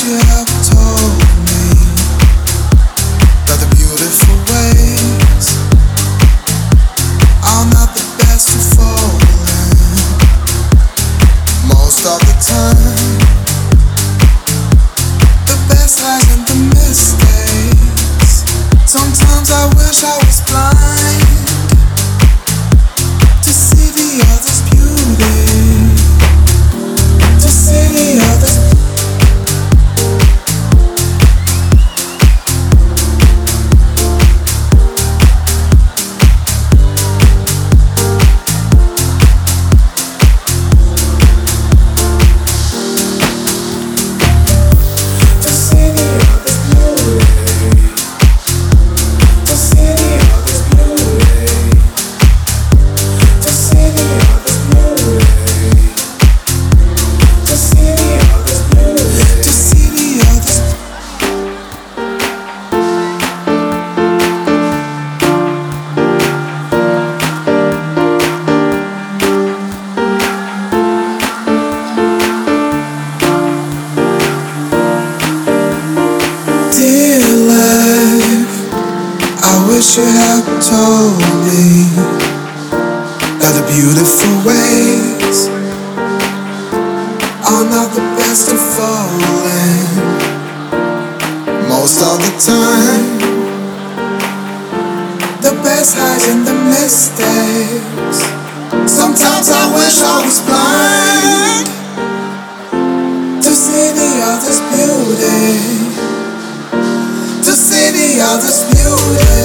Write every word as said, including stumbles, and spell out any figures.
you have told me that the beautiful ways are not the best to fall in. Most of the time, the best lies in the mistakes. Sometimes I wish I was blind to see the other's beauty, to see the other's. Wish you had told me that the beautiful ways are not the best to fall in. Most of the time, the best hides in the mistakes. Sometimes I wish I was blind to see the other's beauty, to see the other's beauty.